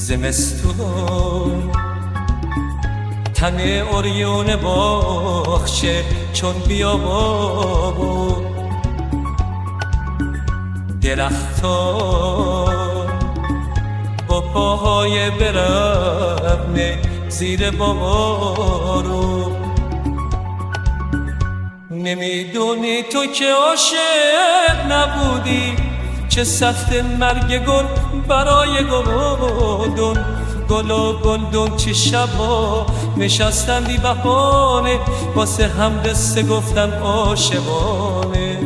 زمستون تن اوریون باغچه چون بیابان و درختان با پاهای برهنه زیر بارون. نمیدونی تو که عاشق نبودی، چه سخت مرگ گل برای گلدون. گل و گلدون چه شبا نشستن بی بهانه، واسه هم قصه گفتن عاشقانه.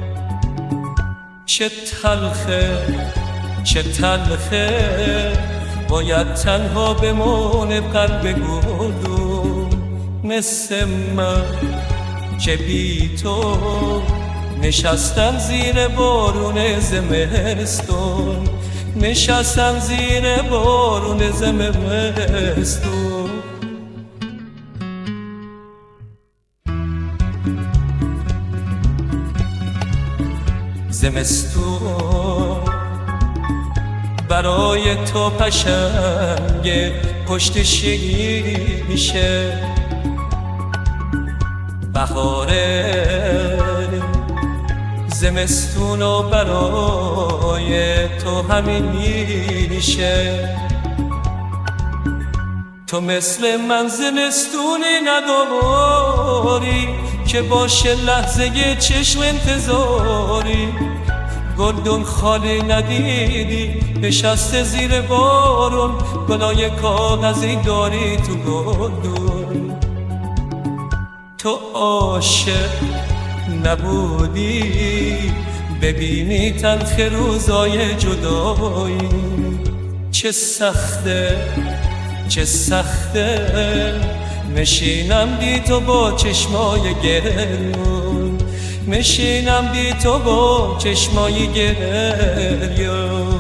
چه تلخه چه تلخه باید تنها بمونه قلب گلدون، مثل من که بی تو نشستم زیر بارون زمستون، نشستم زیر بارون زمستون. زمستون برای تو قشنگ پشت شیشه، بهاره زمستون و برای تو همین میشه. تو مثل من زمستونی نداری که باشه لحظه چشم انتظاری. گلدون خالی ندیدی نشسته زیر بارون، گلای کاغذی داری تو گلدون. تو عاشق نبودی ببینی تلخ روزای جدایی. چه سخته چه سخته نشینم بی تو با چشمای گریون، نشینم بی تو با چشمای گریون.